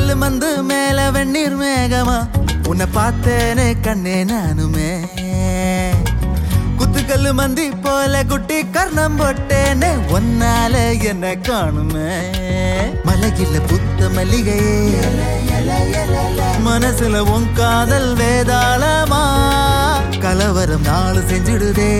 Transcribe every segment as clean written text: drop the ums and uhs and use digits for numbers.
குத்துக்கல்லு மந்து மேல வெந்நீர் மேகமா உன்னை பார்த்தேனே கண்ணே நானுமே குத்துக்கல்லு மந்தி போல குட்டி கர்ணம் போட்டேனே ஒன்னால என்ன காணுமே மலையில புத்த மல்லிகையே மனசுல உன் காதல் வேதாளமா கலவரம் நாள் செஞ்சிடுதே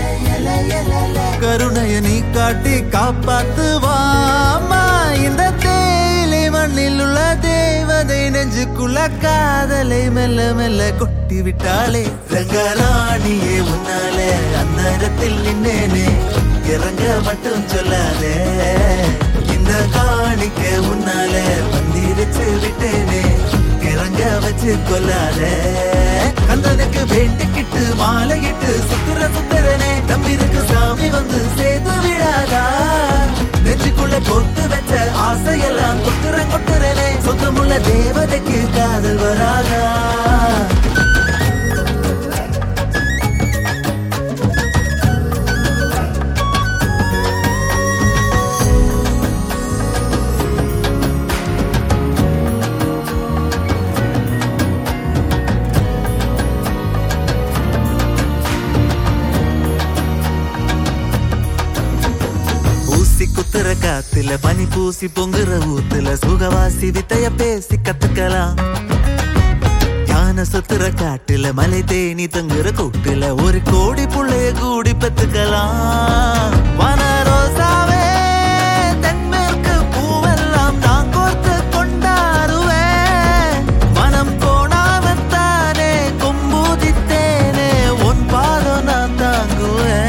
கருணைய நீ காட்டி காப்பாத்துவாமா இந்த தேயிலை மண்ணில் உள்ள தேவதை நெஞ்சுக்குள்ள காதலை மெல்ல மெல்ல கொட்டி விட்டாளே ரங்கராணியே உன்னாலே அந்தரத்தில் நின்னேனே இறங்க மட்டும் சொல்லாதே இந்த காணிக்க உன்னாலே வந்திருச்சு விட்டேனே இறங்க வச்சு கொல்லாதே கந்தனுக்கு வேண்டிக்கிட்டு மாலையிட்டு சுத்துறனே தம்பிருக்கு சாமி வந்து சேர்த்து விடாதா நெஞ்சுக்குள்ள கொத்து வச்ச ஆசையெல்லாம் கொட்டுறனே சொந்தமுள்ள தேவதைக்கு காதல் வராதா குத்துற காத்துல பனி பூசி பொங்குற ஊத்துல சுகவாசி வித்தைய பேசி கத்துக்கலாம் யான சுத்துற காட்டுல மலை தேனி தங்குற கூட்டுல ஒரு கோடி புள்ளைய கூடி பெத்துக்கலாம் வனரோசாவே தென்மேற்கு பூவெல்லாம் நான் கோர்த்து கொண்டாருவேன் மனம் கோணாமத்தானே கொம்பூதித்தேனே உன் பாதம் நான் தாங்குவேன்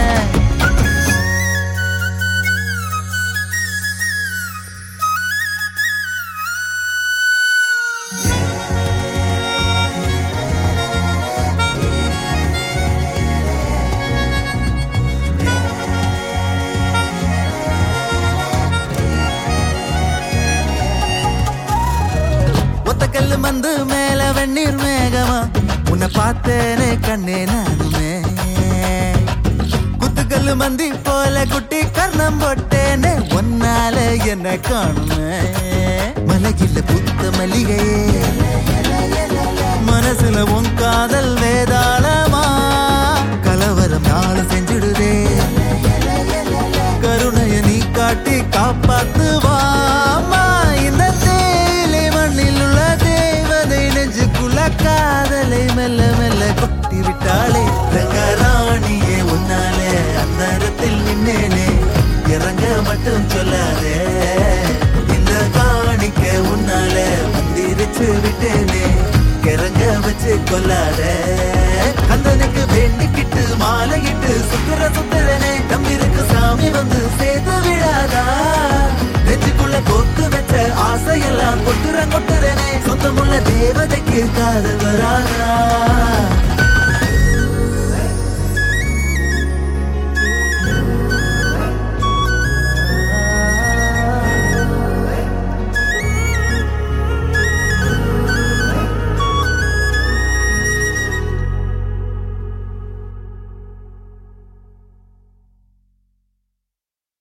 கல்லு மந்து மேல வெந்நீர் மேகமா உன்னை பார்த்தேனே கண்ணே நானுமே குத்துக்கல்லு மந்தி போல குட்டி கர்ணம் போட்டேனே ஒன்னால என்ன காணுமே மலையில புத்த மல்லிகையே மனசுல உன் காதல் வேதாளமா கலவரம் நாள் செஞ்சிடுதே கருணைய நீ காட்டி காப்பாத்துவாமா இந்த தேயிலை மண்ணில் உள்ள தேவதை நெஞ்சுக்குள்ள காதலை மெல்ல மெல்ல கொட்டி விட்டாளே ரங்கராணியே உன்னாலே அந்தரத்தில் நின்னேனே இறங்க மட்டும் சொல்லாதே இந்த காணிக்க உன்னாலே வந்திருச்சு விட்டேனே கிறங்க வச்சு கொல்லாதே கந்தனுக்கு வேண்டிக்கிட்டு மாலையிட்டு சுத்துறனே தம்பிருக்கு சாமி வந்து சேர்த்து விடாதா நெஞ்சுக்குள்ள கொத்து வச்ச ஆசையெல்லாம் கொட்டுறனே சொந்தமுள்ள தேவதைக்கு காதல் வராதா